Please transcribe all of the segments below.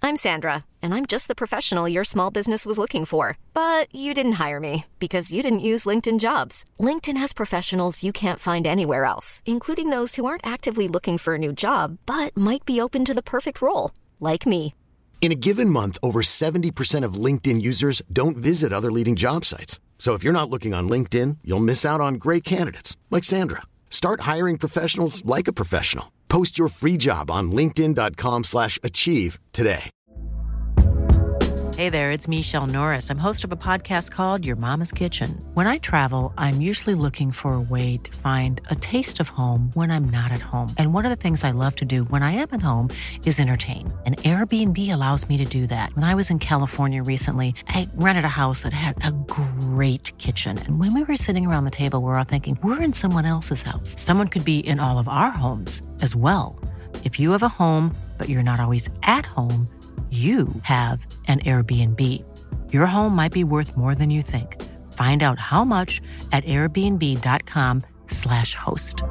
I'm Sandra, and I'm just the professional your small business was looking for. But you didn't hire me because you didn't use LinkedIn Jobs. LinkedIn has professionals you can't find anywhere else, including those who aren't actively looking for a new job, but might be open to the perfect role, like me. In a given month, over 70% of LinkedIn users don't visit other leading job sites. So if you're not looking on LinkedIn, you'll miss out on great candidates like Sandra. Start hiring professionals like a professional. Post your free job on linkedin.com/achieve today. Hey there, it's Michelle Norris. I'm host of a podcast called Your Mama's Kitchen. When I travel, I'm usually looking for a way to find a taste of home when I'm not at home. And one of the things I love to do when I am at home is entertain. And Airbnb allows me to do that. When I was in California recently, I rented a house that had a great kitchen. And when we were sitting around the table, we're all thinking, we're in someone else's house. Someone could be in all of our homes as well. If you have a home, but you're not always at home, you have an Airbnb. Your home might be worth more than you think. Find out how much at airbnb.com/host.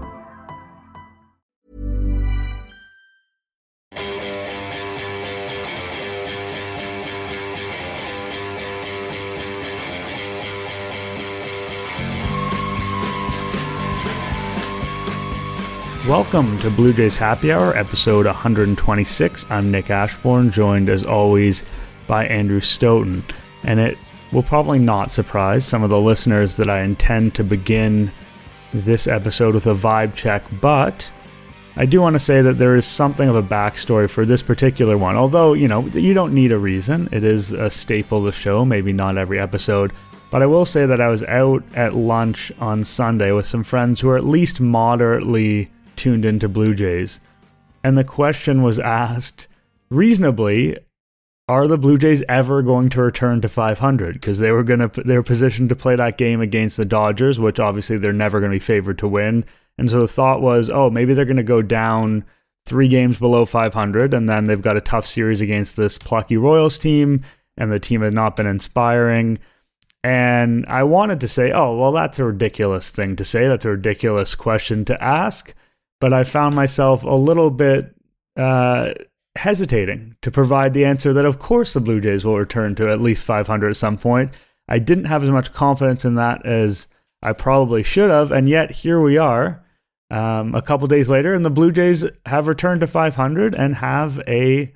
Welcome to Blue Jays Happy Hour, episode 126. I'm Nick Ashbourne, joined as always by Andrew Stoughton. And it will probably not surprise some of the listeners that I intend to begin this episode with a vibe check, but I do want to say that there is something of a backstory for this particular one. Although, you don't need a reason. It is a staple of the show, maybe not every episode. But I will say that I was out at lunch on Sunday with some friends who are at least moderately tuned into Blue Jays, and the question was asked reasonably, are the Blue Jays ever going to return to 500? Because they were positioned to play that game against the Dodgers, which obviously they're never going to be favored to win. And so the thought was, maybe they're going to go down 3 games below 500, and then they've got a tough series against this plucky Royals team, and the team had not been inspiring. And I wanted to say, that's a ridiculous thing to say. That's a ridiculous question to ask. But I found myself a little bit hesitating to provide the answer that, of course, the Blue Jays will return to at least 500 at some point. I didn't have as much confidence in that as I probably should have, and yet here we are a couple days later, and the Blue Jays have returned to 500 and have a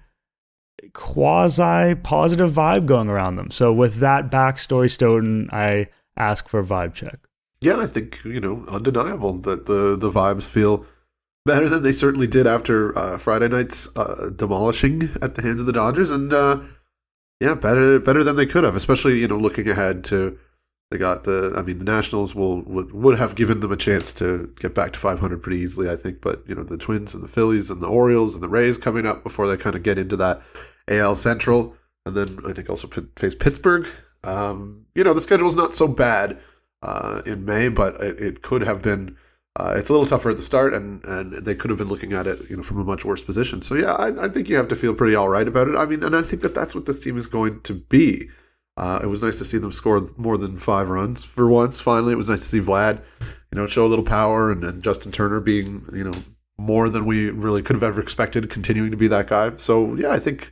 quasi-positive vibe going around them. So with that backstory, Stoughton, I ask for a vibe check. Yeah, I think, undeniable that the vibes feel better than they certainly did after Friday night's demolishing at the hands of the Dodgers, and better than they could have. Especially looking ahead to the Nationals would have given them a chance to get back to 500 pretty easily, I think. But the Twins and the Phillies and the Orioles and the Rays coming up before they kind of get into that AL Central, and then I think also face Pittsburgh. The schedule's not so bad in May, but it could have been. It's a little tougher at the start, and they could have been looking at it, from a much worse position. So yeah, I think you have to feel pretty all right about it. And I think that's what this team is going to be. It was nice to see them score more than 5 runs for once. Finally, it was nice to see Vlad, show a little power, and Justin Turner being, more than we really could have ever expected, continuing to be that guy. So yeah, I think,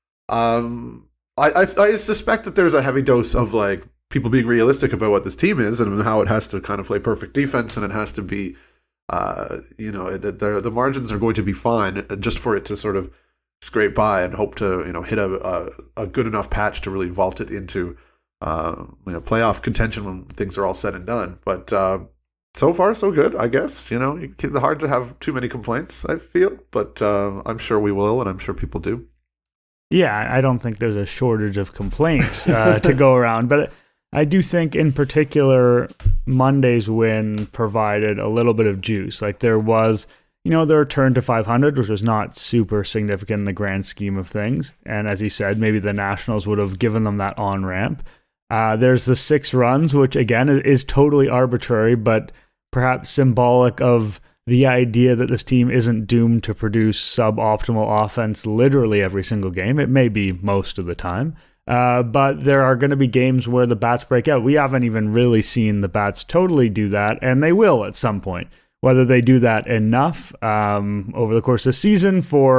I suspect that there's a heavy dose of people being realistic about what this team is and how it has to kind of play perfect defense, and it has to be, the margins are going to be fine just for it to sort of scrape by and hope to, hit a good enough patch to really vault it into, playoff contention when things are all said and done. But so far, so good, I guess. It's hard to have too many complaints, I feel, but I'm sure we will, and I'm sure people do. Yeah, I don't think there's a shortage of complaints to go around, but I do think in particular Monday's win provided a little bit of juice. There was, the return to 500, which was not super significant in the grand scheme of things. And as you said, maybe the Nationals would have given them that on-ramp. There's the 6 runs, which again is totally arbitrary, but perhaps symbolic of the idea that this team isn't doomed to produce suboptimal offense literally every single game. It may be most of the time. But there are going to be games where the bats break out. We haven't even really seen the bats totally do that, and they will at some point. Whether they do that enough over the course of the season for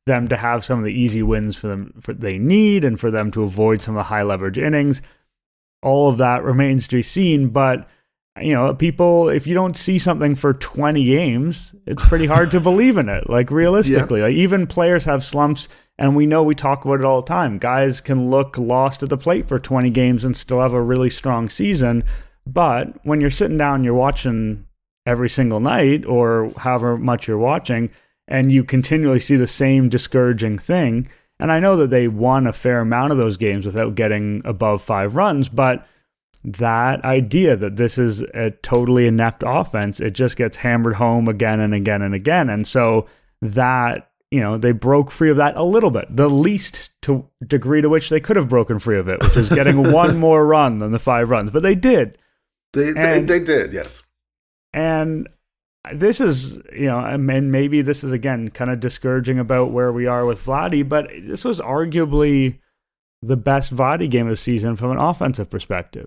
them to have some of the easy wins they need, and for them to avoid some of the high leverage innings. All of that remains to be seen, but people, if you don't see something for 20 games, it's pretty hard to believe in it. Like, realistically, like, even players have slumps, and we talk about it all the time. Guys can look lost at the plate for 20 games and still have a really strong season. But when you're sitting down, you're watching every single night or however much you're watching, and you continually see the same discouraging thing. And I know that they won a fair amount of those games without getting above 5 runs, but that idea that this is a totally inept offense, it just gets hammered home again and again and again. And so that, they broke free of that a little bit, the least degree to which they could have broken free of it, which is getting one more run than the 5 runs. But they did. They did, yes. And this is, and maybe this is, again, kind of discouraging about where we are with Vladdy, but this was arguably the best Vladdy game of the season from an offensive perspective.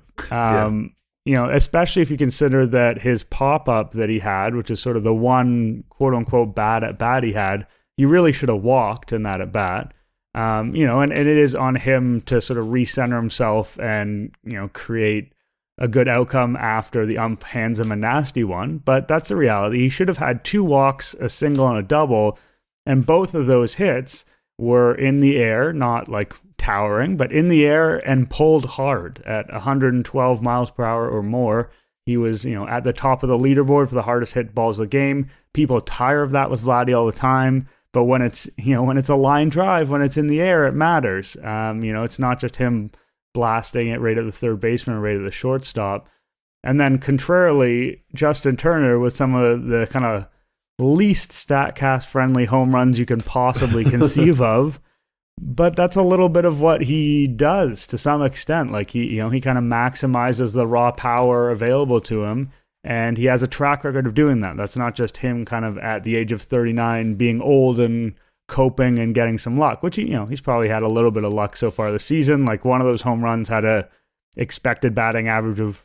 Especially if you consider that his pop-up that he had, which is sort of the one quote-unquote bad at-bat he had, he really should have walked in that at-bat. And it is on him to sort of recenter himself and, create a good outcome after the ump hands him a nasty one. But that's the reality. He should have had 2 walks, a single and a double, and both of those hits were in the air, not like towering, but in the air and pulled hard at 112 miles per hour or more. He was, at the top of the leaderboard for the hardest hit balls of the game. People tire of that with Vladdy all the time, but when it's, when it's a line drive, when it's in the air, it matters. It's not just him blasting it right at the third baseman or right at the shortstop. And then contrarily, Justin Turner with some of the kind of least StatCast friendly home runs you can possibly conceive of. But that's a little bit of what he does to some extent. Like, he kind of maximizes the raw power available to him, and he has a track record of doing that. That's not just him kind of at the age of 39 being old and coping and getting some luck, which he's probably had a little bit of luck so far this season. Like, one of those home runs had a expected batting average of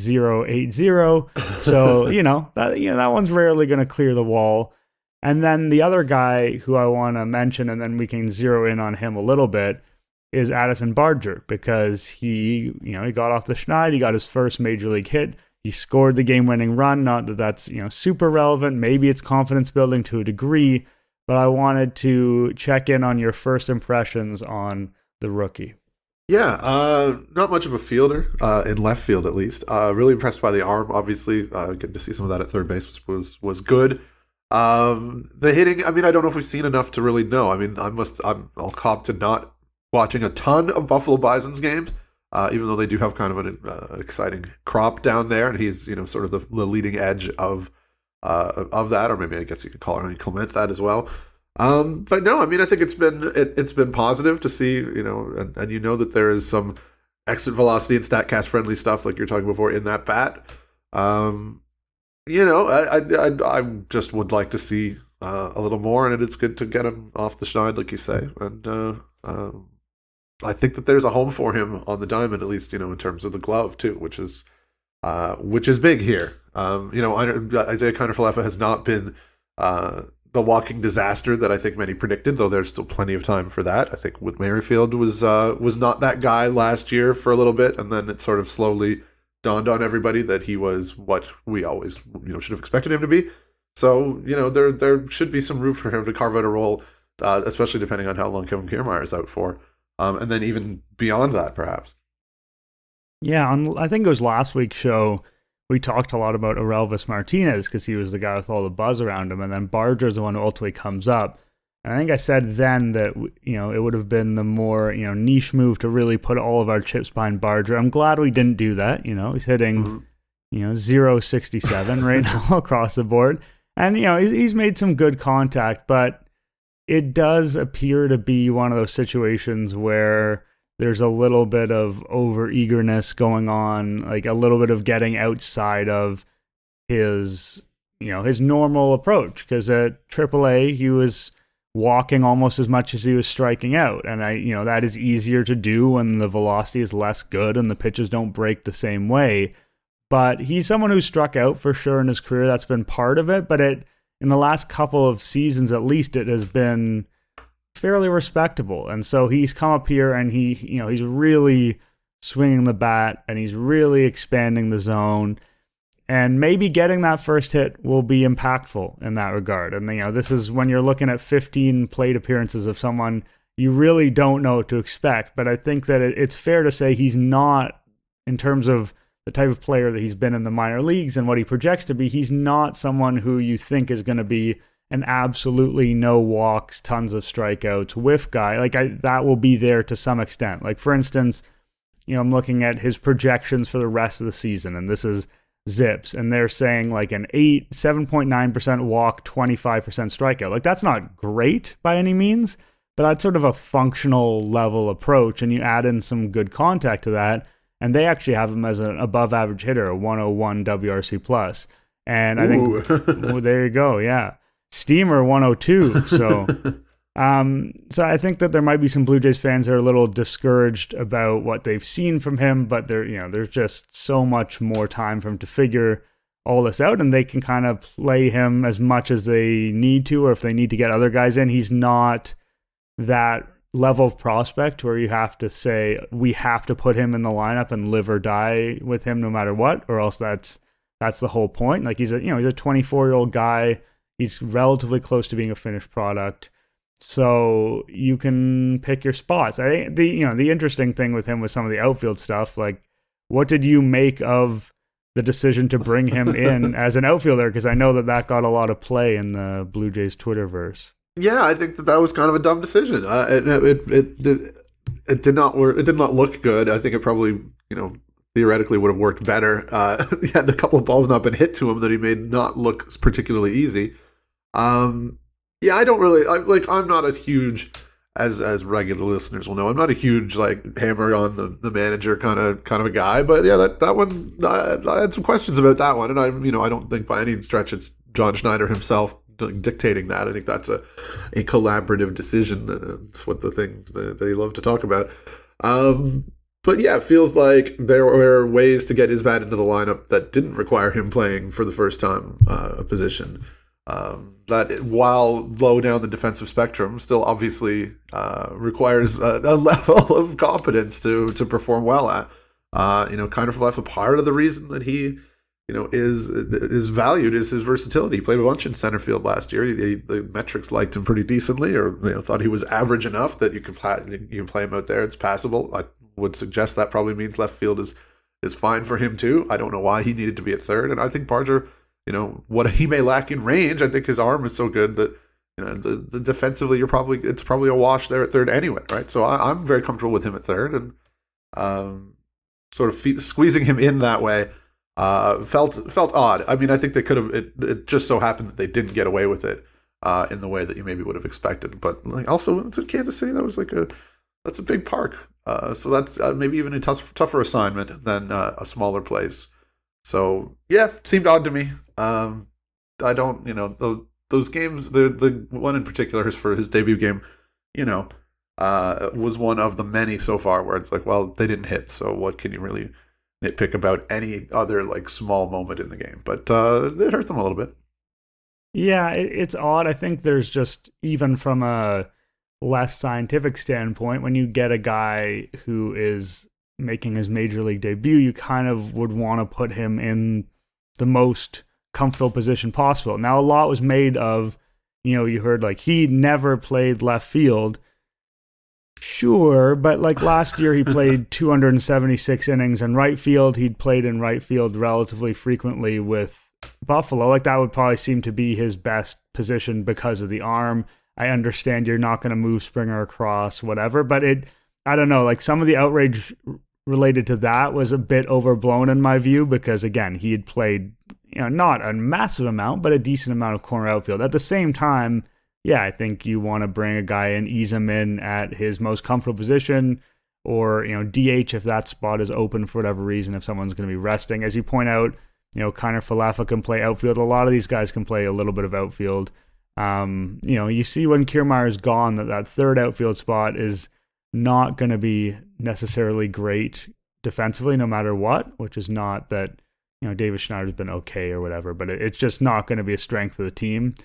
.080. So, that one's rarely going to clear the wall. And then the other guy who I want to mention, and then we can zero in on him a little bit, is Addison Barger, because he got off the schneid, he got his first major league hit, he scored the game-winning run. Not that that's super relevant. Maybe it's confidence building to a degree, but I wanted to check in on your first impressions on the rookie. Yeah, not much of a fielder, in left field at least. Really impressed by the arm, obviously. Getting to see some of that at third base was good. The hitting, I don't know if we've seen enough to really know. I'll cop to not watching a ton of Buffalo Bison's games, even though they do have kind of an exciting crop down there, and he's sort of the leading edge of that, or maybe I guess you could call it Clement that as well. But no, I think it's been positive to see, and that there is some exit velocity and StatCast friendly stuff like you're talking before in that bat. I just would like to see a little more, and it's good to get him off the schneid, like you say. And I think that there's a home for him on the diamond, at least, in terms of the glove too, which is big here. Isaiah Kiner-Falefa has not been the walking disaster that I think many predicted, though there's still plenty of time for that. I think with Merrifield was not that guy last year for a little bit, and then it sort of slowly dawned on everybody that he was what we always should have expected him to be. So there should be some room for him to carve out a role, especially depending on how long Kevin Kiermaier is out for, and then even beyond that, perhaps. Yeah, I think it was last week's show we talked a lot about Orelvis Martinez because he was the guy with all the buzz around him, and then Barger is the one who ultimately comes up. And I think I said then that it would have been the more niche move to really put all of our chips behind Barger. I'm glad we didn't do that. He's hitting 0.67 right now across the board, and he's made some good contact, but it does appear to be one of those situations where there's a little bit of over-eagerness going on, like a little bit of getting outside of his normal approach. Because at AAA, he was walking almost as much as he was striking out. And that is easier to do when the velocity is less good and the pitches don't break the same way. But he's someone who struck out for sure in his career. That's been part of it. But in the last couple of seasons, at least, it has been fairly respectable. And so he's come up here and he's really swinging the bat and he's really expanding the zone. And maybe getting that first hit will be impactful in that regard. And, this is when you're looking at 15 plate appearances of someone, you really don't know what to expect. But I think that it's fair to say he's not, in terms of the type of player that he's been in the minor leagues and what he projects to be, he's not someone who you think is going to be an absolutely no walks, tons of strikeouts whiff guy. That will be there to some extent. Like, for instance, I'm looking at his projections for the rest of the season, and this is Zips, and they're saying like an 7.9% walk, 25% strikeout. Like, that's not great by any means, but that's sort of a functional level approach, and you add in some good contact to that, and they actually have him as an above average hitter, a 101 WRC plus. And I think, well, there you go, yeah. Steamer 102. So so I think that there might be some Blue Jays fans that are a little discouraged about what they've seen from him, but there's just so much more time for him to figure all this out, and they can kind of play him as much as they need to, or if they need to get other guys in. He's not that level of prospect where you have to say we have to put him in the lineup and live or die with him no matter what, or else that's the whole point. Like, he's a 24-year-old guy. He's relatively close to being a finished product. So you can pick your spots. I think the interesting thing with him was some of the outfield stuff. Like, what did you make of the decision to bring him in as an outfielder? Because I know that got a lot of play in the Blue Jays Twitterverse. Yeah, I think that was kind of a dumb decision. It did not work. It did not look good. I think it probably theoretically would have worked better. He had a couple of balls not been hit to him that he made not look particularly easy. Yeah, I don't really I'm not a huge, as regular listeners will know, I'm not a huge hammer on the manager kind of a guy. But yeah, that one I had some questions about that one, and I don't think by any stretch it's John Schneider himself dictating that. I think that's a collaborative decision. That's what the things that they love to talk about. But yeah, it feels like there were ways to get his bat into the lineup that didn't require him playing for the first time a position. That, while low down the defensive spectrum, still obviously requires a level of competence to perform well at. Kind of left a part of the reason that he, is valued is his versatility. He played a bunch in center field last year. The metrics liked him pretty decently, or thought he was average enough that you can play him out there. It's passable. I would suggest that probably means left field is fine for him too. I don't know why he needed to be at third, and I think Barger, what he may lack in range, I think his arm is so good that the defensively it's probably a wash there at third anyway, right? So I'm very comfortable with him at third, and sort of squeezing him in that way felt odd. I mean, I think they could have. It just so happened that they didn't get away with it in the way that you maybe would have expected. But also, it's in Kansas City. That was that's a big park. So that's maybe even a tougher assignment than a smaller place. So yeah, seemed odd to me. I don't, those games, the one in particular is for his debut game, was one of the many so far where it's well, they didn't hit, so what can you really nitpick about any other small moment in the game? But it hurt them a little bit. Yeah, it's odd. I think there's just, even from a less scientific standpoint, when you get a guy who is making his major league debut, you kind of would want to put him in the most comfortable position possible. Now, a lot was made of, you heard he never played left field. Sure, but last year he played 276 innings in right field. He'd played in right field relatively frequently with Buffalo. That would probably seem to be his best position because of the arm. I understand you're not going to move Springer across, whatever, but I don't know, some of the outrage related to that was a bit overblown in my view, because again, he had played, not a massive amount, but a decent amount of corner outfield. At the same time, yeah, I think you want to bring a guy in, ease him in at his most comfortable position, or, DH if that spot is open for whatever reason, if someone's going to be resting. As you point out, Kiner Falefa can play outfield. A lot of these guys can play a little bit of outfield. You see when Kiermaier is gone that third outfield spot is not going to be necessarily great defensively no matter what, which is not that, Davis Schneider's been okay or whatever, but it's just not going to be a strength of the team.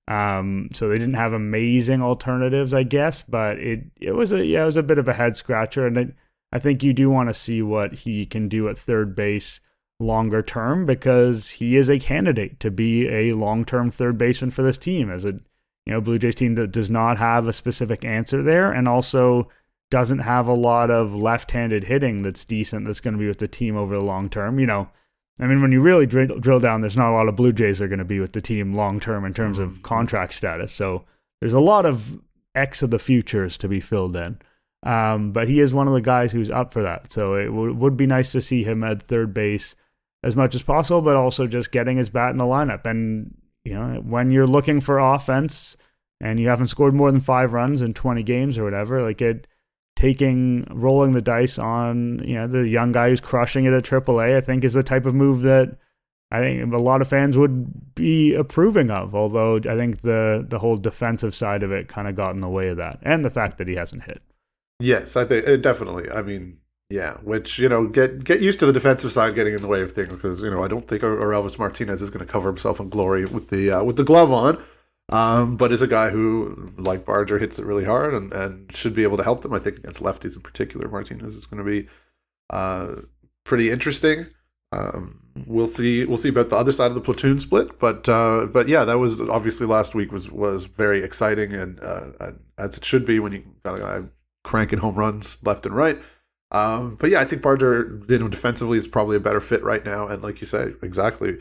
So they didn't have amazing alternatives, I guess, but it was a bit of a head scratcher, and I think you do want to see what he can do at third base longer term, because he is a candidate to be a long-term third baseman for this team, as a Blue Jays team that does not have a specific answer there, and also doesn't have a lot of left-handed hitting that's decent, that's going to be with the team over the long term. When you really drill down, there's not a lot of Blue Jays that are going to be with the team long term in terms of contract status. So there's a lot of X of the futures to be filled in. But he is one of the guys who's up for that. So it would be nice to see him at third base as much as possible, but also just getting his bat in the lineup. And when you're looking for offense and you haven't scored more than 5 runs in 20 games or whatever, rolling the dice on the young guy who's crushing it at AAA, I think is the type of move that I think a lot of fans would be approving of. Although I think the whole defensive side of it kind of got in the way of that, and the fact that he hasn't hit. Yes, I think definitely. Which get used to the defensive side getting in the way of things, because I don't think Elvis Martinez is going to cover himself in glory with the glove on. But is a guy who, like Barger, hits it really hard and should be able to help them. I think against lefties in particular, Martinez is going to be pretty interesting. We'll see about the other side of the platoon split, but yeah, that was obviously last week was very exciting, and as it should be when you got a guy cranking home runs left and right. But yeah, I think Barger, defensively is probably a better fit right now, and like you say, exactly.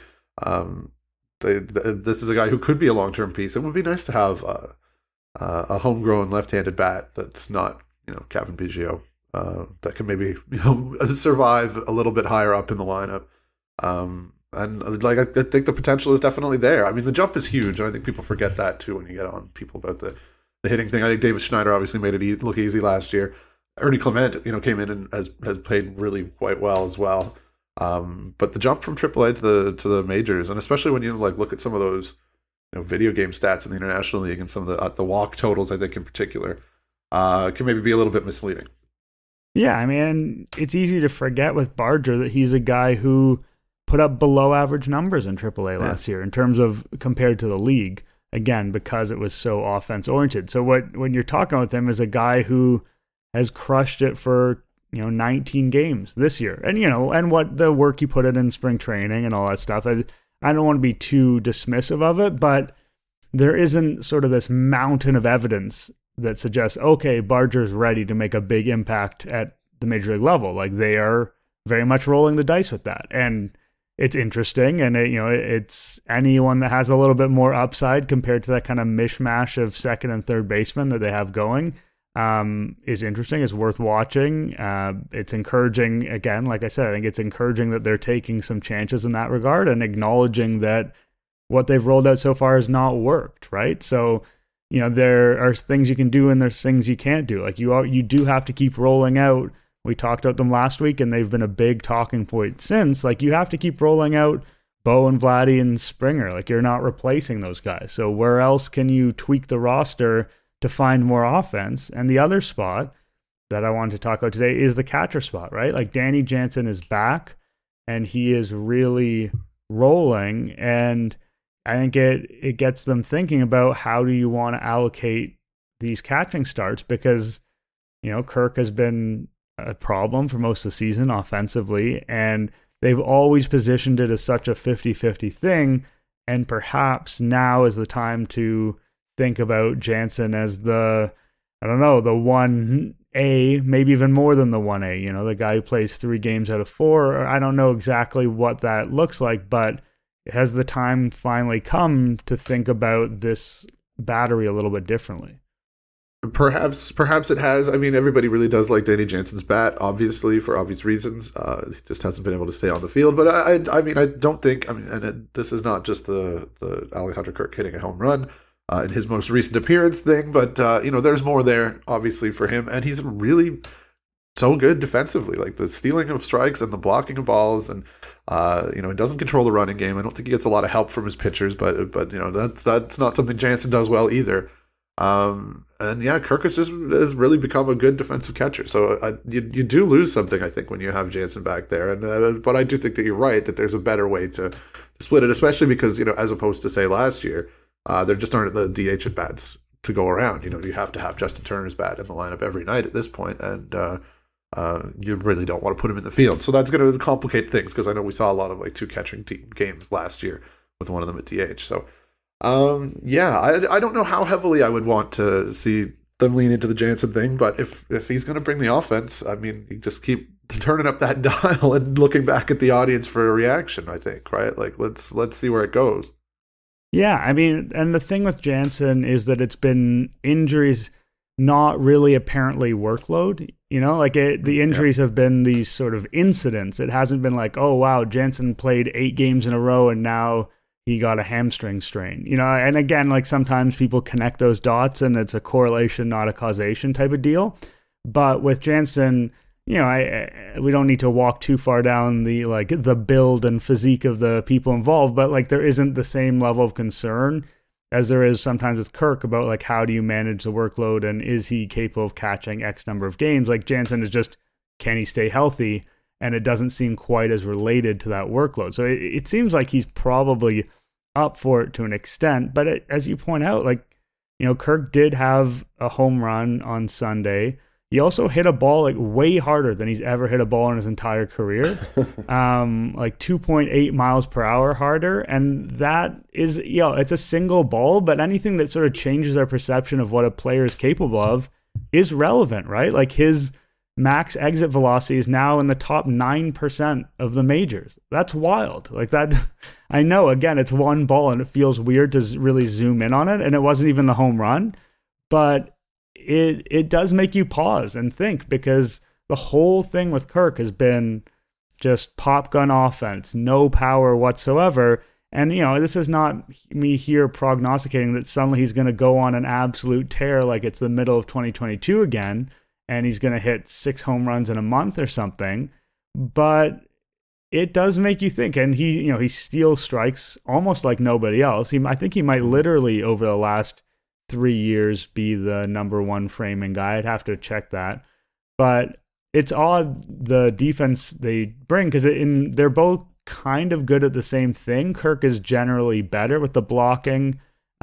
This is a guy who could be a long-term piece. It would be nice to have a homegrown left-handed bat that's not, Cavan Biggio, that can maybe survive a little bit higher up in the lineup. And I think the potential is definitely there. The jump is huge, and I think people forget that too when you get on people about the hitting thing. I think David Schneider obviously made it look easy last year. Ernie Clement, came in and has played really quite well as well. But the jump from AAA to the majors, and especially when you look at some of those video game stats in the International League and some of the walk totals, I think in particular, can maybe be a little bit misleading. Yeah, it's easy to forget with Barger that he's a guy who put up below average numbers in AAA last year in terms of compared to the league. Again, because it was so offense oriented. So when you're talking with him, is a guy who has crushed it for 19 games this year, and what the work you put in spring training and all that stuff. I don't want to be too dismissive of it, but there isn't sort of this mountain of evidence that suggests, okay, Barger's ready to make a big impact at the major league level. They are very much rolling the dice with that, and it's interesting. And it's anyone that has a little bit more upside compared to that kind of mishmash of second and third baseman that they have going. Is interesting. It's worth watching. It's encouraging. Again, like I said, I think it's encouraging that they're taking some chances in that regard and acknowledging that what they've rolled out so far has not worked, right? So, there are things you can do and there's things you can't do. You do have to keep rolling out. We talked about them last week, and they've been a big talking point since. You have to keep rolling out Bo and Vladdy and Springer. You're not replacing those guys. So where else can you tweak the roster to find more offense? And the other spot that I wanted to talk about today is the catcher spot, right? Danny Jansen is back, and he is really rolling, and I think it gets them thinking about how do you want to allocate these catching starts, because Kirk has been a problem for most of the season offensively, and they've always positioned it as such a 50-50 thing, and perhaps now is the time to think about Jansen as the 1A, maybe even more than the 1A, the guy who plays 3 games out of 4. I don't know exactly what that looks like, but has the time finally come to think about this battery a little bit differently? Perhaps it has. Everybody really does like Danny Jansen's bat, obviously, for obvious reasons. He just hasn't been able to stay on the field. But I don't think, this is not just the Alejandro Kirk hitting a home run in his most recent appearance thing, but there's more there, obviously, for him, and he's really so good defensively, the stealing of strikes and the blocking of balls, and he doesn't control the running game. I don't think he gets a lot of help from his pitchers, but that's not something Jansen does well either. And yeah, Kirk has really become a good defensive catcher. So you do lose something, I think, when you have Jansen back there. And but I do think that you're right that there's a better way to split it, especially because as opposed to say last year, There just aren't the DH at bats to go around. You have to have Justin Turner's bat in the lineup every night at this point, and you really don't want to put him in the field. So that's going to complicate things, because I know we saw a lot of like 2 catching games last year with one of them at DH. So I don't know how heavily I would want to see them lean into the Jansen thing, but if he's going to bring the offense, I mean, you just keep turning up that dial and looking back at the audience for a reaction, I think, right? Like, let's see where it goes. Yeah, I mean, and the thing with Jansen is that it's been injuries, not really apparently workload. Like the injuries have been these sort of incidents. It hasn't been like, oh, wow, Jansen played 8 games in a row and now he got a hamstring strain. And again, like sometimes people connect those dots and it's a correlation, not a causation type of deal. But with Jansen, we don't need to walk too far down the build and physique of the people involved, but like there isn't the same level of concern as there is sometimes with Kirk about like how do you manage the workload and is he capable of catching X number of games? Like Jansen is just, can he stay healthy? And it doesn't seem quite as related to that workload. So it seems like he's probably up for it to an extent. But as you point out, like, Kirk did have a home run on Sunday. He also hit a ball like way harder than he's ever hit a ball in his entire career, like 2.8 miles per hour harder. And that is, it's a single ball, but anything that sort of changes our perception of what a player is capable of is relevant, right? Like his max exit velocity is now in the top 9% of the majors. That's wild. Like that, I know, again, it's one ball and it feels weird to really zoom in on it. And it wasn't even the home run, but it does make you pause and think, because the whole thing with Kirk has been just pop gun offense, no power whatsoever. And, this is not me here prognosticating that suddenly he's going to go on an absolute tear like it's the middle of 2022 again, and he's going to hit 6 home runs in a month or something. But it does make you think. And he steals strikes almost like nobody else. I think he might literally, over the last 3 years, be the number 1 framing guy. I'd have to check that. But it's odd, the defense they bring, because they're both kind of good at the same thing. Kirk is generally better with the blocking.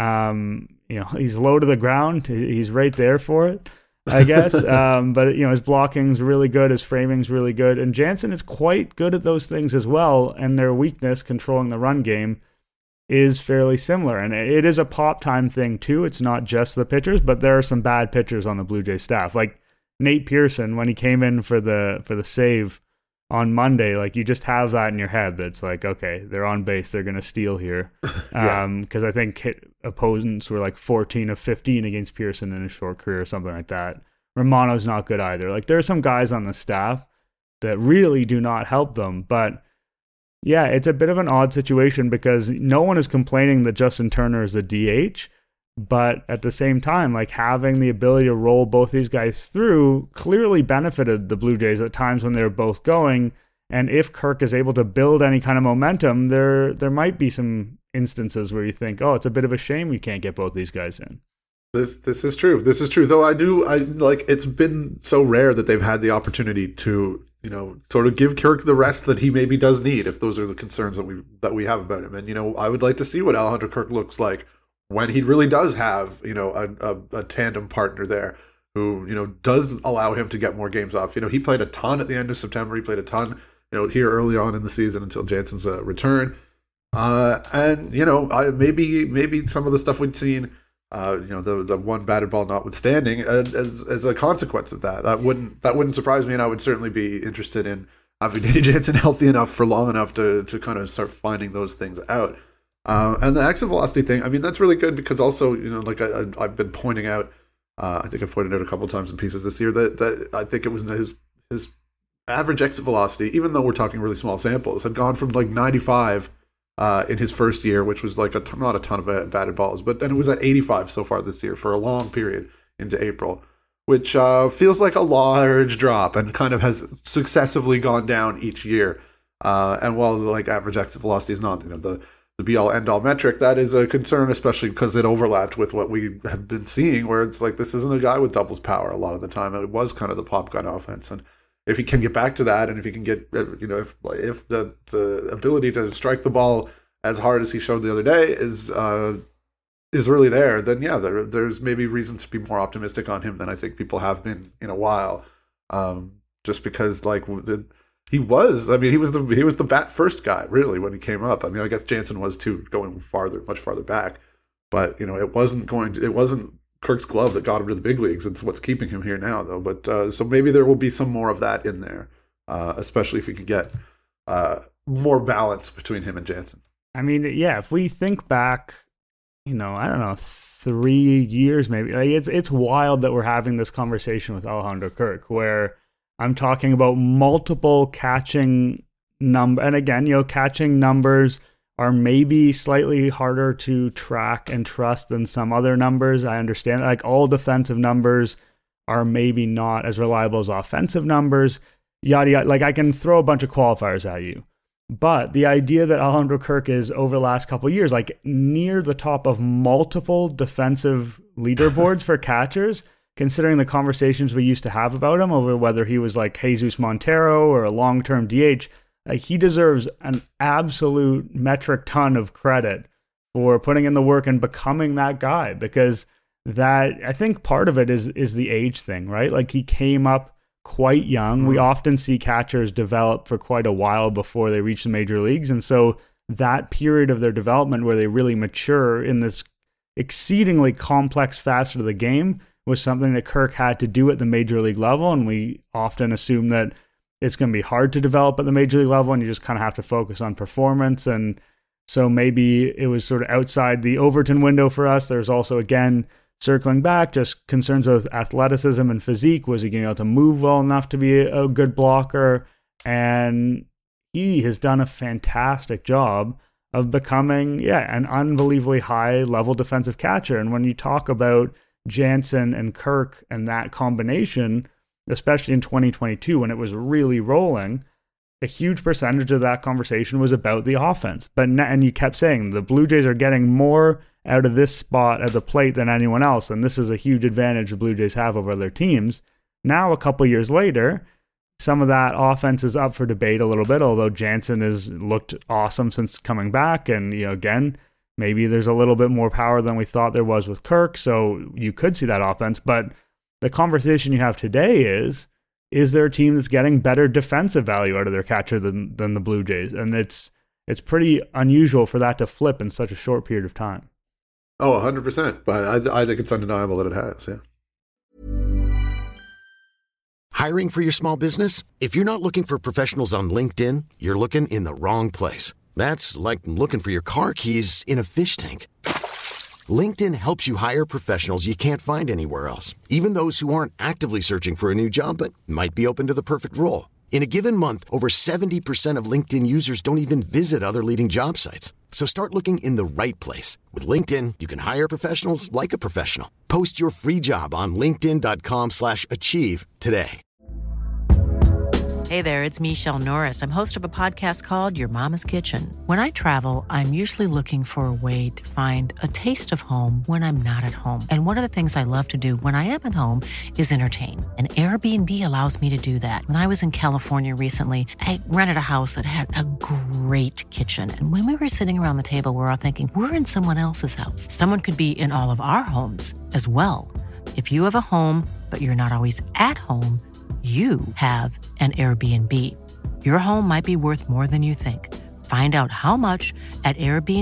He's low to the ground. He's right there for it, I guess. But his blocking's really good. His framing's really good. And Jansen is quite good at those things as well. And their weakness, controlling the run game, is fairly similar. And it is a pop time thing too. It's not just the pitchers, but there are some bad pitchers on the Blue Jays staff. Like Nate Pearson, when he came in for the save on Monday, like you just have that in your head that's like, okay, they're on base, they're going to steal here. Because I think opponents were like 14 of 15 against Pearson in his short career or something like that. Romano's not good either. Like there are some guys on the staff that really do not help them. But yeah, it's a bit of an odd situation because no one is complaining that Justin Turner is the DH, but at the same time, like having the ability to roll both these guys through clearly benefited the Blue Jays at times when they were both going. And if Kirk is able to build any kind of momentum, there might be some instances where you think, oh, it's a bit of a shame you can't get both these guys in. This is true. This is true. Though I like, it's been so rare that they've had the opportunity to, sort of give Kirk the rest that he maybe does need, if those are the concerns that we have about him. And, I would like to see what Alejandro Kirk looks like when he really does have, a tandem partner there who, does allow him to get more games off. He played a ton at the end of September. He played a ton, here early on in the season until Jansen's return. And, maybe some of the stuff we'd seen, the one batted ball notwithstanding, as a consequence of that. That wouldn't surprise me, and I would certainly be interested in having Danny Jansen healthy enough for long enough to kind of start finding those things out. And the exit velocity thing, I mean, that's really good because also, like I've been pointing out, I think I've pointed out a couple of times in pieces this year that I think it was his average exit velocity, even though we're talking really small samples, had gone from like 95 in his first year, which was like not a ton of batted balls, but then it was at 85 so far this year for a long period into April, which feels like a large drop and kind of has successively gone down each year. And while like average exit velocity is not the be-all end-all metric, that is a concern, especially because it overlapped with what we have been seeing, where it's like this isn't a guy with doubles power a lot of the time. It was kind of the pop gun offense, and if he can get back to that, and if he can get, if the ability to strike the ball as hard as he showed the other day is is really there, then yeah, there's maybe reason to be more optimistic on him than I think people have been in a while. Just because like he was the bat first guy really when he came up. I mean, I guess Jansen was too, going much farther back, but it wasn't Kirk's glove that got him to the big leagues. It's what's keeping him here now, though. But so maybe there will be some more of that in there, especially if we can get more balance between him and Jansen. I mean, yeah, if we think back, I don't know, 3 years maybe. Like it's wild that we're having this conversation with Alejandro Kirk, where I'm talking about multiple catching and again, catching numbers are maybe slightly harder to track and trust than some other numbers. I understand, like all defensive numbers are maybe not as reliable as offensive numbers, yada yada. Like I can throw a bunch of qualifiers at you. But the idea that Alejandro Kirk is over the last couple of years, like near the top of multiple defensive leaderboards for catchers, considering the conversations we used to have about him over whether he was like Jesus Montero or a long-term DH, like he deserves an absolute metric ton of credit for putting in the work and becoming that guy, because that, I think part of it is the age thing, right? Like he came up quite young. We often see catchers develop for quite a while before they reach the major leagues. And so that period of their development where they really mature in this exceedingly complex facet of the game was something that Kirk had to do at the major league level. And we often assume that it's going to be hard to develop at the major league level and you just kind of have to focus on performance. And so maybe it was sort of outside the Overton window for us. There's also, again, circling back, just concerns with athleticism and physique. Was he going to be able to move well enough to be a good blocker? And he has done a fantastic job of becoming, an unbelievably high-level defensive catcher. And when you talk about Jansen and Kirk and that combination, especially in 2022 when it was really rolling, a huge percentage of that conversation was about the offense. And you kept saying the Blue Jays are getting more out of this spot at the plate than anyone else, and this is a huge advantage the Blue Jays have over other teams. Now, a couple years later, some of that offense is up for debate a little bit, although Jansen has looked awesome since coming back, and again, maybe there's a little bit more power than we thought there was with Kirk, so you could see that offense. But the conversation you have today is there a team that's getting better defensive value out of their catcher than the Blue Jays? And it's pretty unusual for that to flip in such a short period of time. Oh, 100%. But I think it's undeniable that it has, yeah. Hiring for your small business? If you're not looking for professionals on LinkedIn, you're looking in the wrong place. That's like looking for your car keys in a fish tank. LinkedIn helps you hire professionals you can't find anywhere else, even those who aren't actively searching for a new job but might be open to the perfect role. In a given month, over 70% of LinkedIn users don't even visit other leading job sites. So start looking in the right place. With LinkedIn, you can hire professionals like a professional. Post your free job on linkedin.com/achieve today. Hey there, it's Michelle Norris. I'm host of a podcast called Your Mama's Kitchen. When I travel, I'm usually looking for a way to find a taste of home when I'm not at home. And one of the things I love to do when I am at home is entertain. And Airbnb allows me to do that. When I was in California recently, I rented a house that had a great kitchen. And when we were sitting around the table, we were all thinking, we're in someone else's house. Someone could be in all of our homes as well. If you have a home, but you're not always at home, you have an Airbnb. Your home might be worth more than you think. Find out how much at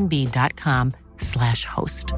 airbnb.com/host.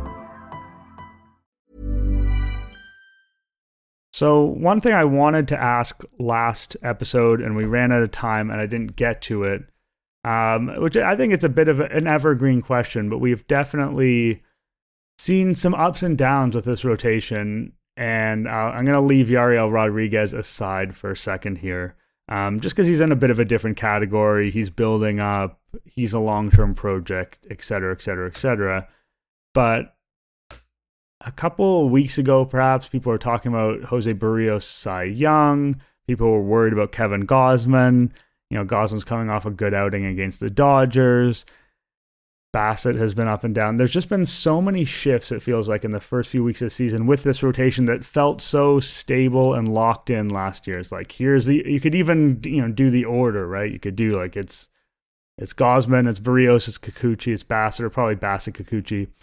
So one thing I wanted to ask last episode, and we ran out of time and I didn't get to it, which I think it's a bit of an evergreen question, but we've definitely seen some ups and downs with this rotation. And I'm going to leave Yariel Rodriguez aside for a second here, just because he's in a bit of a different category. He's building up. He's a long-term project, et cetera, et cetera, et cetera. But a couple weeks ago, perhaps, people were talking about Jose Barrios Cy Young. People were worried about Kevin Gausman. Gausman's coming off a good outing against the Dodgers. Bassett has been up and down. There's just been so many shifts, it feels like, in the first few weeks of the season with this rotation that felt so stable and locked in last year. It's like, you could even, do the order, right? You could do like, it's Gausman, it's Barrios, it's Kikuchi, it's Bassett, or probably Bassett, Kikuchi.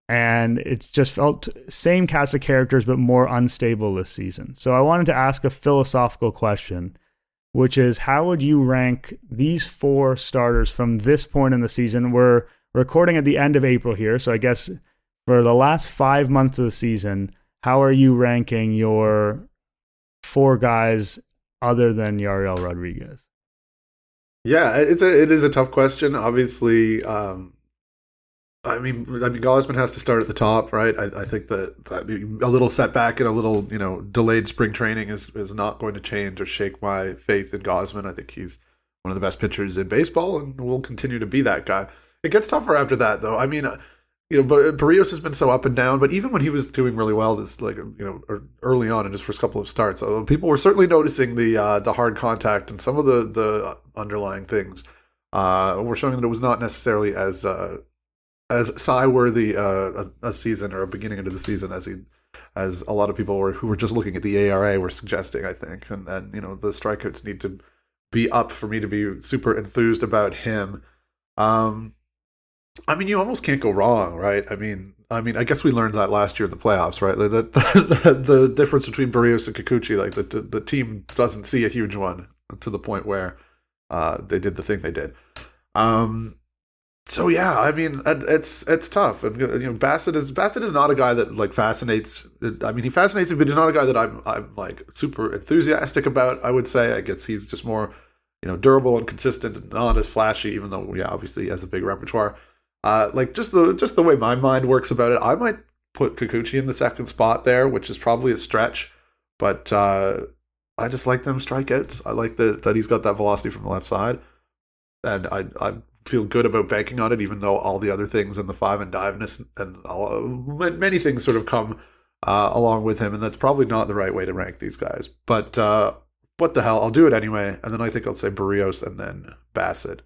and it's just felt same cast of characters, but more unstable this season. So I wanted to ask a philosophical question, which is how would you rank these 4 starters from this point in the season? We're recording at the end of April here, so I guess for the last 5 months of the season, how are you ranking your 4 guys other than Yariel Rodriguez? Yeah, it is a tough question. Obviously, I mean, Gausman has to start at the top, right? I think that a little setback and a little, delayed spring training is not going to change or shake my faith in Gausman. I think he's one of the best pitchers in baseball and will continue to be that guy. It gets tougher after that, though. I mean, but Barrios has been so up and down. But even when he was doing really well, early on in his first couple of starts, people were certainly noticing the hard contact and some of the underlying things were showing that it was not necessarily as sigh-worthy a season or a beginning into the season as a lot of people who were just looking at the ERA were suggesting. I think, and the strikeouts need to be up for me to be super enthused about him. I mean, you almost can't go wrong, right? I mean, I guess we learned that last year in the playoffs, right? The difference between Barrios and Kikuchi, like the team doesn't see a huge one to the point where they did the thing they did. So yeah, I mean, it's tough, and Bassett is not a guy that like fascinates. I mean, he fascinates me, but he's not a guy that I'm like super enthusiastic about. I would say, I guess he's just more durable and consistent, and not as flashy, even though obviously he has a big repertoire. Like just the way my mind works about it, I might put Kikuchi in the second spot there, which is probably a stretch, but I just like them strikeouts. I like that he's got that velocity from the left side, and I feel good about banking on it, even though all the other things and the 5 and diveness and many things sort of come along with him, and that's probably not the right way to rank these guys. But what the hell, I'll do it anyway, and then I think I'll say Barrios and then Bassett.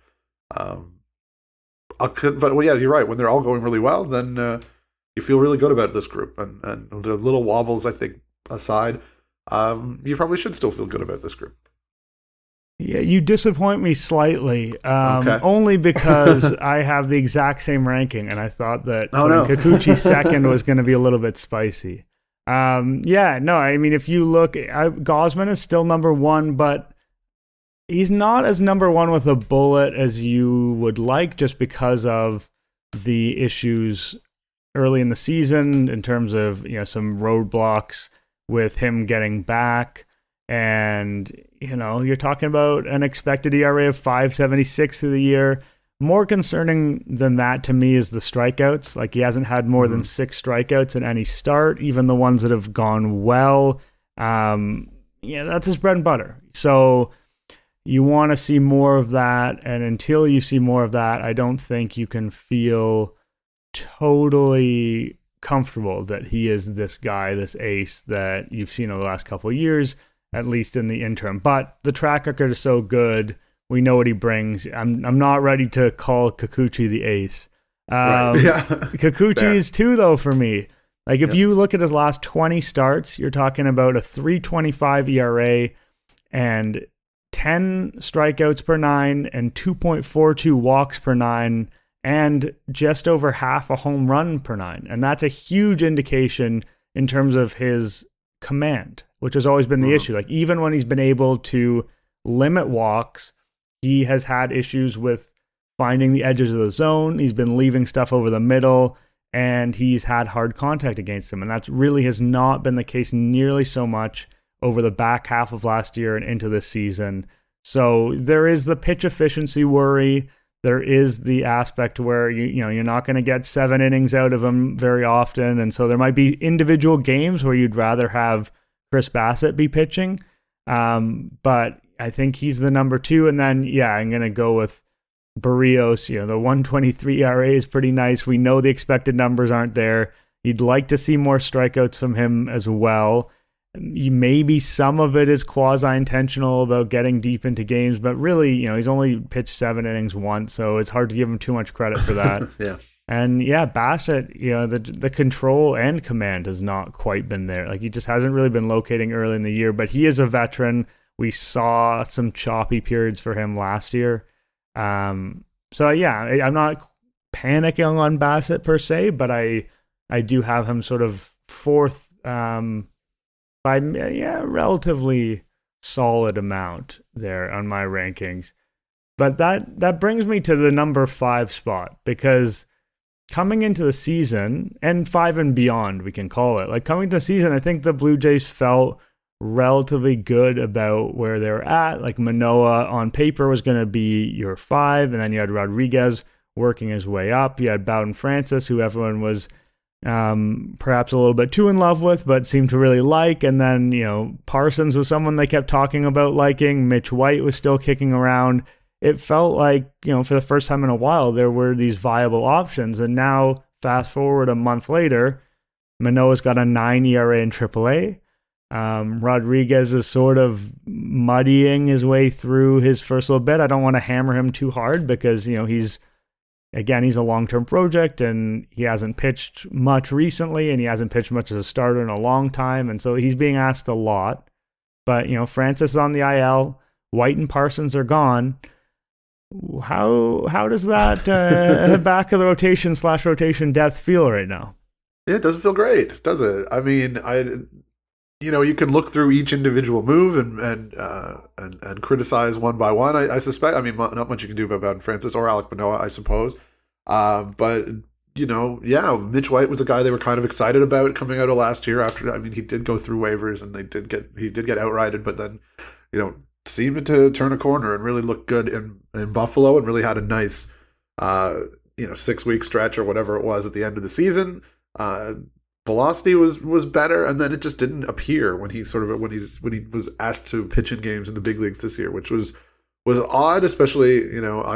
But yeah, you're right. When they're all going really well, then you feel really good about this group. And the little wobbles, I think, aside, you probably should still feel good about this group. Yeah, you disappoint me slightly, Okay. only because I have the exact same ranking, and I thought that Kikuchi second was going to be a little bit spicy. I mean, if you look, Gausman is still number 1, but he's not as number 1 with a bullet as you would like, just because of the issues early in the season in terms of some roadblocks with him getting back, and you're talking about an expected ERA of 5.76 through the year. More concerning than that to me is the strikeouts. Like, he hasn't had more than 6 strikeouts in any start, even the ones that have gone well. That's his bread and butter. So you want to see more of that, and until you see more of that, I don't think you can feel totally comfortable that he is this guy, this ace that you've seen over the last couple of years, at least in the interim. But the track record is so good, we know what he brings. I'm not ready to call Kikuchi the ace. Right. Yeah. Kikuchi is 2, though, for me. Like, if you look at his last 20 starts, you're talking about a 3.25 ERA and 10 strikeouts per 9 and 2.42 walks per 9 and just over half a home run per 9. And that's a huge indication in terms of his command, which has always been the issue. Like, even when he's been able to limit walks, he has had issues with finding the edges of the zone. He's been leaving stuff over the middle, and he's had hard contact against him. And that really has not been the case nearly so much over the back half of last year and into this season. So there is the pitch efficiency worry. There is the aspect where you're not going to get 7 innings out of him very often, and so there might be individual games where you'd rather have Chris Bassett be pitching. But I think he's the number 2, and then I'm going to go with Barrios. The 1.23 ERA is pretty nice. We know the expected numbers aren't there. You'd like to see more strikeouts from him as well. Maybe some of it is quasi-intentional about getting deep into games, but really, he's only pitched 7 innings once, so it's hard to give him too much credit for that. Yeah. And Bassett, the control and command has not quite been there. Like, he just hasn't really been locating early in the year, but he is a veteran. We saw some choppy periods for him last year. I'm not panicking on Bassett per se, but I I do have him sort of fourth by relatively solid amount there on my rankings. But that brings me to the number 5 spot, because coming into the season, and 5 and beyond, we can call it, like coming to the season, I think the Blue Jays felt relatively good about where they're at. Like Manoah on paper was going to be your 5, and then you had Rodriguez working his way up. You had Bowden Francis, who everyone was perhaps a little bit too in love with, but seemed to really like. And then, Parsons was someone they kept talking about liking. Mitch White was still kicking around. It felt like, for the first time in a while, there were these viable options. And now, fast forward a month later, Manoah's got a 9 ERA in AAA. Rodriguez is sort of muddying his way through his first little bit. I don't want to hammer him too hard because, he's a long-term project and he hasn't pitched much recently and he hasn't pitched much as a starter in a long time. And so he's being asked a lot. But, Francis is on the IL. White and Parsons are gone. How does that back of the rotation depth feel right now? Yeah, it doesn't feel great, does it? I mean, you can look through each individual move and criticize one by one. I suspect. I mean, not much you can do about Bowden Francis or Alek Manoah, I suppose. But Mitch White was a guy they were kind of excited about coming out of last year. He did go through waivers and he did get outrighted, but then seemed to turn a corner and really look good in Buffalo and really had a nice 6-week stretch or whatever it was at the end of the season. Velocity was better, and then it just didn't appear when he was asked to pitch in games in the big leagues this year, which was odd. Especially,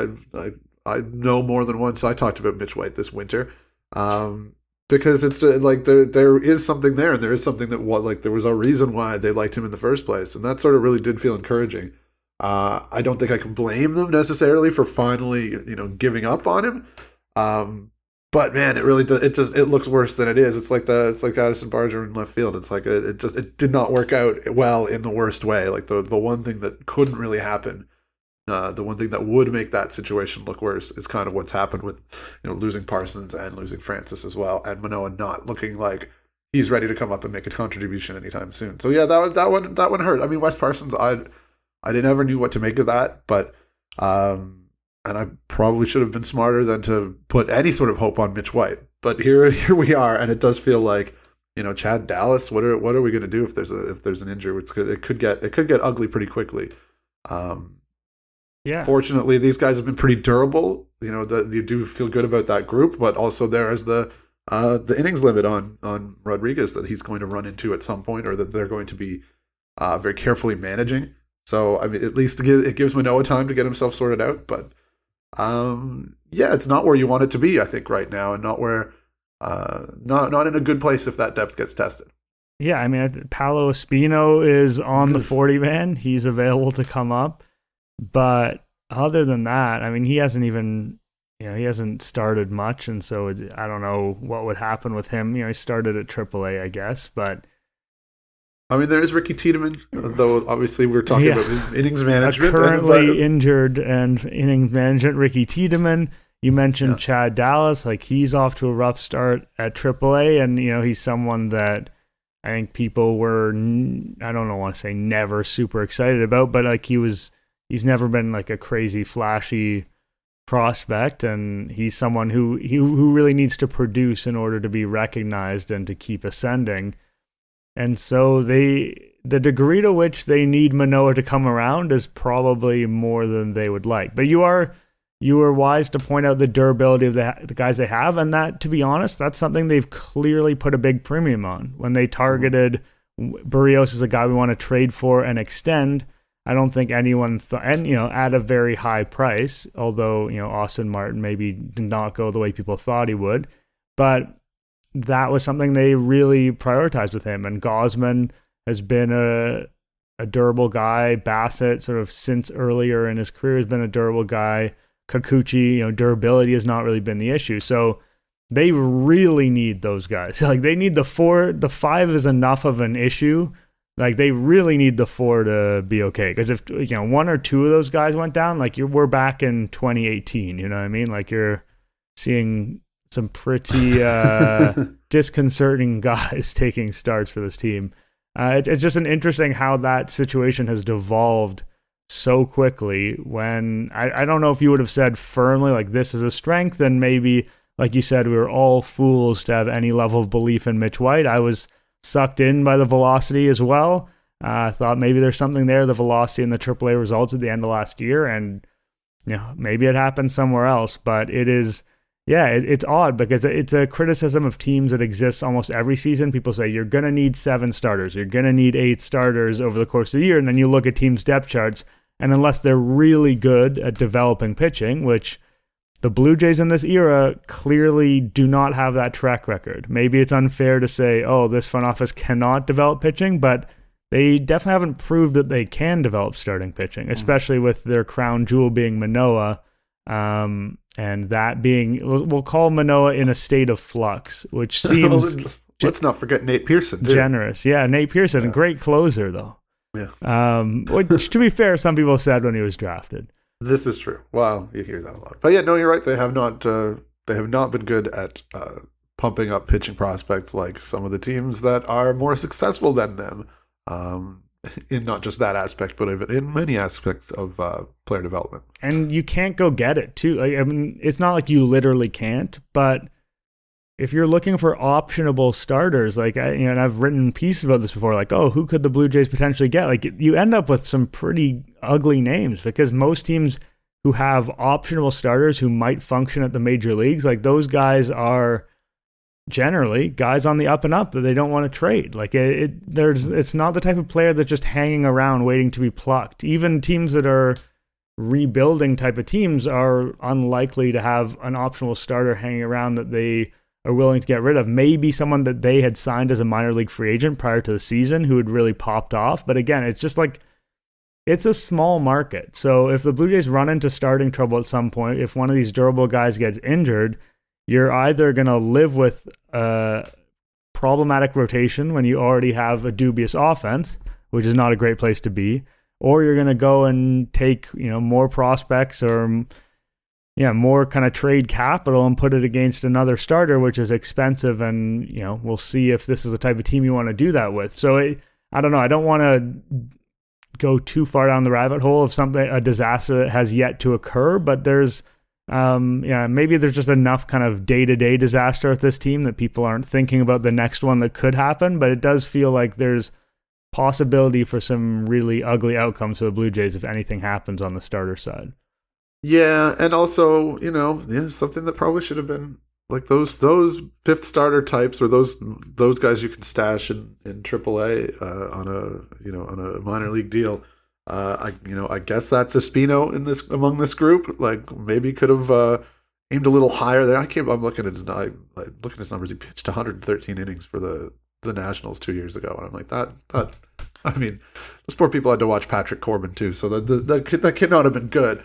I know more than once I talked about Mitch White this winter, because it's like there is something there, and there is something that there was a reason why they liked him in the first place, and that sort of really did feel encouraging. I don't think I can blame them necessarily for finally giving up on him. But man, it really does. It looks worse than it is. It's like Addison Barger in left field. It's like it did not work out well in the worst way. Like the one thing that couldn't really happen, the one thing that would make that situation look worse is kind of what's happened with losing Parsons and losing Francis as well, and Manoah not looking like he's ready to come up and make a contribution anytime soon. So yeah, that one hurt. I mean, Wes Parsons, I never knew what to make of that, but. And I probably should have been smarter than to put any sort of hope on Mitch White. But here we are, and it does feel like, Chad Dallas. What are we going to do if there's an injury? It could get ugly pretty quickly. Yeah. Fortunately, these guys have been pretty durable. You do feel good about that group, but also there is the innings limit on Rodriguez that he's going to run into at some point, or that they're going to be very carefully managing. So I mean, at least it gives Manoah time to get himself sorted out, but. It's not where you want it to be, I think, right now, and not where, not in a good place if that depth gets tested. Yeah, I mean, Paolo Espino is on the 40-man. He's available to come up, but other than that, I mean, he hasn't even, he hasn't started much, and so I don't know what would happen with him. He started at AAA, I guess, but. I mean, there is Ricky Tiedemann, though obviously we're talking about innings management. Currently injured and innings management, Ricky Tiedemann. You mentioned Chad Dallas. Like, he's off to a rough start at AAA, and, he's someone that I think people were, I don't want to say never super excited about, but like he's never been like a crazy flashy prospect, and he's someone who really needs to produce in order to be recognized and to keep ascending. And so the degree to which they need Manoah to come around is probably more than they would like. But you were wise to point out the durability of the guys they have, and that, to be honest, that's something they've clearly put a big premium on. When they targeted Berrios as a guy we want to trade for and extend, I don't think anyone at a very high price, although Austin Martin maybe did not go the way people thought he would, but that was something they really prioritized with him. And Gausman has been a durable guy. Bassett, sort of since earlier in his career, has been a durable guy. Kikuchi, durability has not really been the issue. So they really need those guys. Like, they need the 4. The 5 is enough of an issue. Like, they really need the 4 to be okay. Because if 1 or 2 of those guys went down, like we're back in 2018. You know what I mean? Like, you're seeing some pretty disconcerting guys taking starts for this team. It's just an interesting how that situation has devolved so quickly when I don't know if you would have said firmly like this is a strength, and maybe like you said we were all fools to have any level of belief in Mitch White. I was sucked in by the velocity as well. I thought maybe there's something there, the velocity in the AAA results at the end of last year, and maybe it happened somewhere else, but it is it's odd because it's a criticism of teams that exists almost every season. People say you're going to need 7 starters, you're going to need 8 starters over the course of the year, and then you look at teams' depth charts, and unless they're really good at developing pitching, which the Blue Jays in this era clearly do not have that track record. Maybe it's unfair to say, oh, this front office cannot develop pitching, but they definitely haven't proved that they can develop starting pitching, especially with their crown jewel being Manoah, and that being, we'll call Manoah in a state of flux, which seems... Let's not forget Nate Pearson, too. Generous. Yeah, Nate Pearson, great closer, though. Yeah. Which, to be fair, some people said when he was drafted. This is true. Wow, you hear that a lot. But yeah, no, you're right. They have not been good at pumping up pitching prospects like some of the teams that are more successful than them. In not just that aspect, but in many aspects of player development. And you can't go get it too. I mean, it's not like you literally can't, but if you're looking for optionable starters, like and I've written pieces about this before, like, oh, who could the Blue Jays potentially get? Like, you end up with some pretty ugly names because most teams who have optionable starters who might function at the major leagues, like those guys are generally guys on the up and up that they don't want to trade. Like it's not the type of player that's just hanging around waiting to be plucked. Even teams that are rebuilding type of teams are unlikely to have an optional starter hanging around that they are willing to get rid of. Maybe someone that they had signed as a minor league free agent prior to the season who had really popped off. But again, it's just like, it's a small market. So if the Blue Jays run into starting trouble at some point, if one of these durable guys gets injured, you're either going to live with a problematic rotation when you already have a dubious offense, which is not a great place to be, or you're going to go and take, more prospects or more kind of trade capital and put it against another starter, which is expensive. And, we'll see if this is the type of team you want to do that with. So I don't know. I don't want to go too far down the rabbit hole of a disaster that has yet to occur, but there's, maybe there's just enough kind of day-to-day disaster with this team that people aren't thinking about the next one that could happen, but it does feel like there's possibility for some really ugly outcomes for the Blue Jays if anything happens on the starter side. Yeah, and also, something that probably should have been like those fifth starter types, or those guys you can stash in AAA on a minor league deal. I guess that's Espino among this group. Like maybe could have aimed a little higher there. I'm looking at his numbers. He pitched 113 innings for the Nationals 2 years ago, and I'm like that. I mean, those poor people had to watch Patrick Corbin too, so that cannot have been good.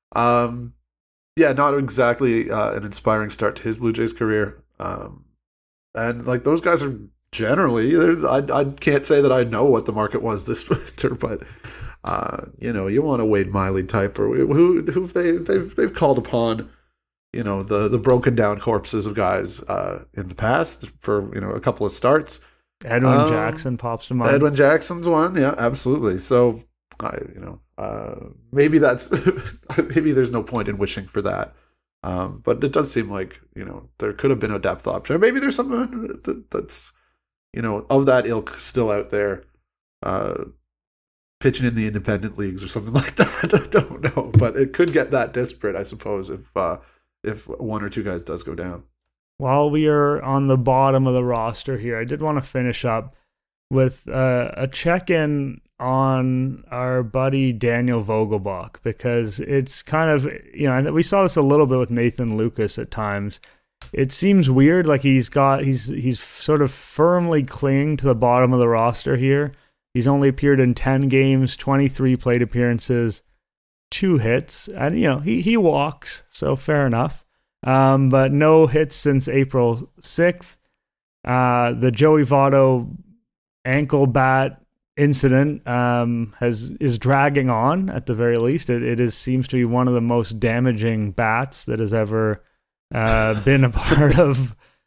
Not exactly an inspiring start to his Blue Jays career. And like those guys are generally, I can't say that I know what the market was this winter, but you want a Wade Miley type, or who they've called upon, the broken down corpses of guys in the past for a couple of starts. Edwin Jackson pops to mind. Edwin Jackson's one, yeah, absolutely. So maybe that's maybe there's no point in wishing for that. But it does seem like there could have been a depth option. Or maybe there's someone that's of that ilk still out there, pitching in the independent leagues or something like that. I don't know, but it could get that disparate, I suppose, if one or two guys does go down. While we are on the bottom of the roster here, I did want to finish up with a check-in on our buddy Daniel Vogelbach, because it's kind of, and we saw this a little bit with Nathan Lucas at times. It seems weird, like he's sort of firmly clinging to the bottom of the roster here. He's only appeared in 10 games, 23 plate appearances, 2 hits, and he walks, so fair enough. But no hits since April 6th. The Joey Votto ankle bat incident is dragging on, at the very least. It seems to be one of the most damaging bats that has ever been a part of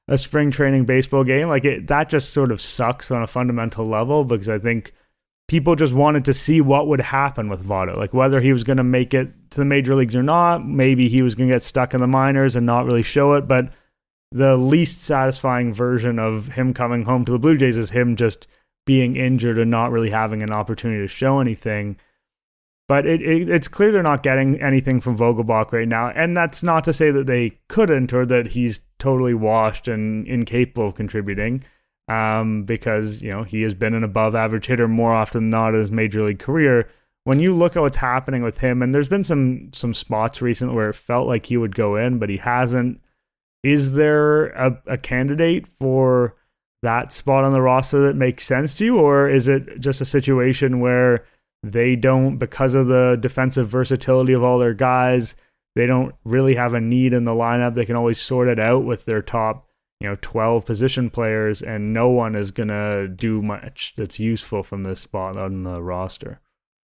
a spring training baseball game. Like that just sort of sucks on a fundamental level, because I think people just wanted to see what would happen with Votto, like whether he was going to make it to the major leagues or not. Maybe he was going to get stuck in the minors and not really show it. But the least satisfying version of him coming home to the Blue Jays is him just being injured and not really having an opportunity to show anything. But it's clear they're not getting anything from Vogelbach right now. And that's not to say that they couldn't, or that he's totally washed and incapable of contributing, because, you know, he has been an above average hitter more often than not in his major league career. When you look at what's happening with him, and there's been some spots recently where it felt like he would go in, but he hasn't. Is there a candidate for that spot on the roster that makes sense to you? Or is it just a situation where they don't, because of the defensive versatility of all their guys, they don't really have a need in the lineup? They can always sort it out with their top, 12 position players, and no one is going to do much that's useful from this spot on the roster.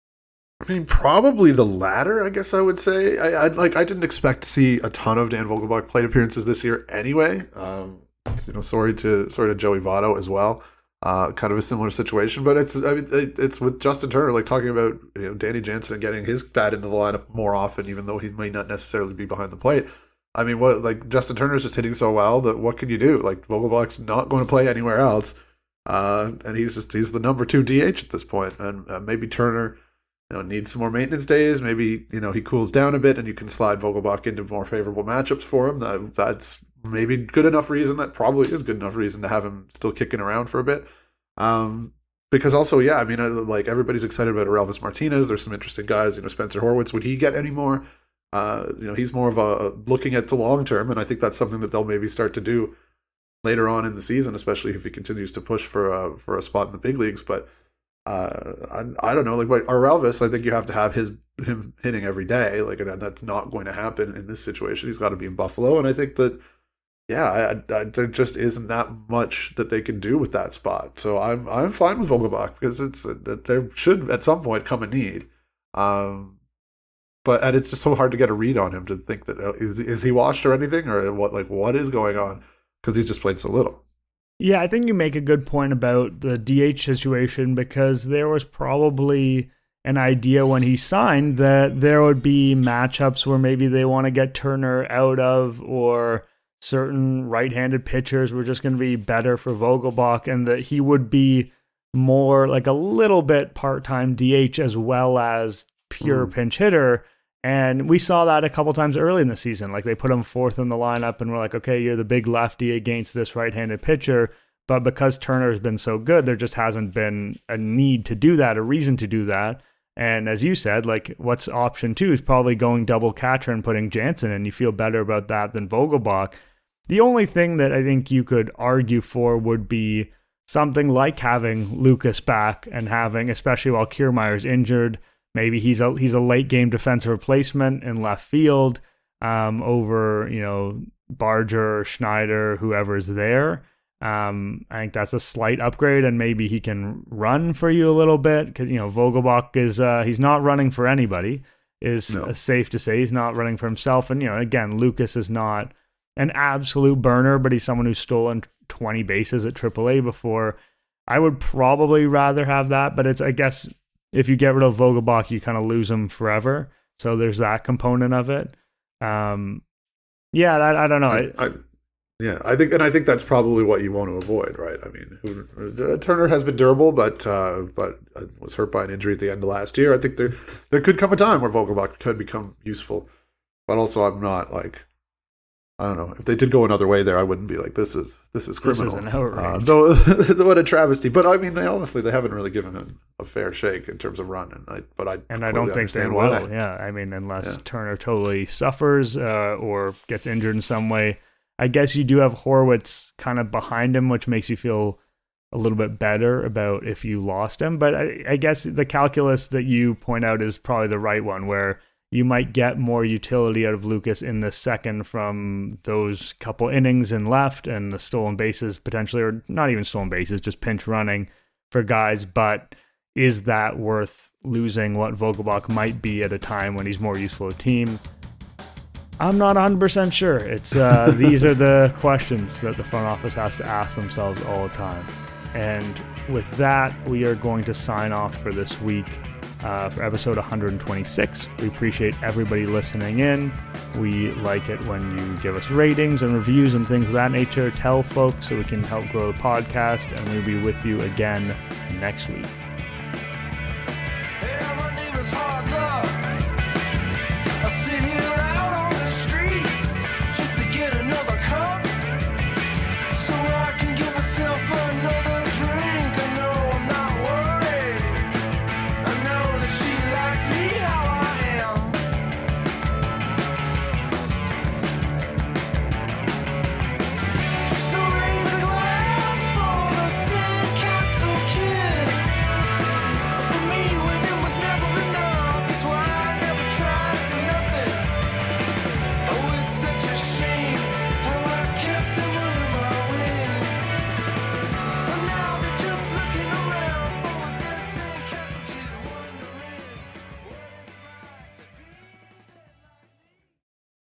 I mean, probably the latter, I guess I would say. I didn't expect to see a ton of Dan Vogelbach plate appearances this year anyway. Sorry to Joey Votto as well. Kind of a similar situation, but it's with Justin Turner, like talking about Danny Jansen and getting his bat into the lineup more often, even though he may not necessarily be behind the plate. I mean, Justin Turner's just hitting so well that what can you do? Like, Vogelbach's not going to play anywhere else, and he's the number 2 DH at this point, and maybe Turner needs some more maintenance days. Maybe he cools down a bit, and you can slide Vogelbach into more favorable matchups for him. That's maybe good enough reason. That probably is good enough reason to have him still kicking around for a bit. Because also, yeah, I mean, everybody's excited about Orelvis Martinez. There's some interesting guys. Spencer Horwitz, would he get any more? He's more of a looking at the long term, and I think that's something that they'll maybe start to do later on in the season, especially if he continues to push for a spot in the big leagues. But I don't know, like Orelvis, I think you have to have him hitting every day, and that's not going to happen in this situation. He's got to be in Buffalo, and I think that there just isn't that much that they can do with that spot. So I'm fine with Vogelbach, because there should at some point come a need. But it's just so hard to get a read on him, to think that is he washed or anything, or what is going on, because he's just played so little. Yeah, I think you make a good point about the DH situation, because there was probably an idea when he signed that there would be matchups where maybe they want to get Turner out of, or certain right-handed pitchers were just going to be better for Vogelbach, and that he would be more like a little bit part-time DH as well as pure pinch hitter. And we saw that a couple times early in the season. Like, they put him fourth in the lineup, and we're like, okay, you're the big lefty against this right-handed pitcher. But because Turner has been so good, there just hasn't been a need to do that, a reason to do that. And as you said, like, what's option 2 is probably going double catcher and putting Jansen in. You feel better about that than Vogelbach. The only thing that I think you could argue for would be something like having Lucas back, and having, especially while Kiermaier's injured, maybe he's a late game defensive replacement in left field, over Barger or Schneider, whoever's there. I think that's a slight upgrade, and maybe he can run for you a little bit, because Vogelbach is he's not running for anybody. Safe to say he's not running for himself. And again, Lucas is not an absolute burner, but he's someone who's stolen 20 bases at AAA before. I would probably rather have that, but I guess if you get rid of Vogelbach, you kind of lose him forever. So there's that component of it. I don't know. I think that's probably what you want to avoid, right? I mean, Turner has been durable, but was hurt by an injury at the end of last year. I think there could come a time where Vogelbach could become useful, but also I'm not like, I don't know, if they did go another way there, I wouldn't be like, this is criminal. This is an outrage. What a travesty. But I mean, they haven't really given him a fair shake in terms of run, I don't think they will. Yeah, I mean, unless Turner totally suffers or gets injured in some way. I guess you do have Horwitz kind of behind him, which makes you feel a little bit better about if you lost him. But I guess the calculus that you point out is probably the right one, where you might get more utility out of Lucas in the second from those couple innings in left, and the stolen bases potentially, or not even stolen bases, just pinch running for guys. But is that worth losing what Vogelbach might be at a time when he's more useful to the team? I'm not 100% sure. It's these are the questions that the front office has to ask themselves all the time. And with that, we are going to sign off for this week for episode 126. We appreciate everybody listening in. We like it when you give us ratings and reviews and things of that nature. Tell folks so we can help grow the podcast, and we'll be with you again next week.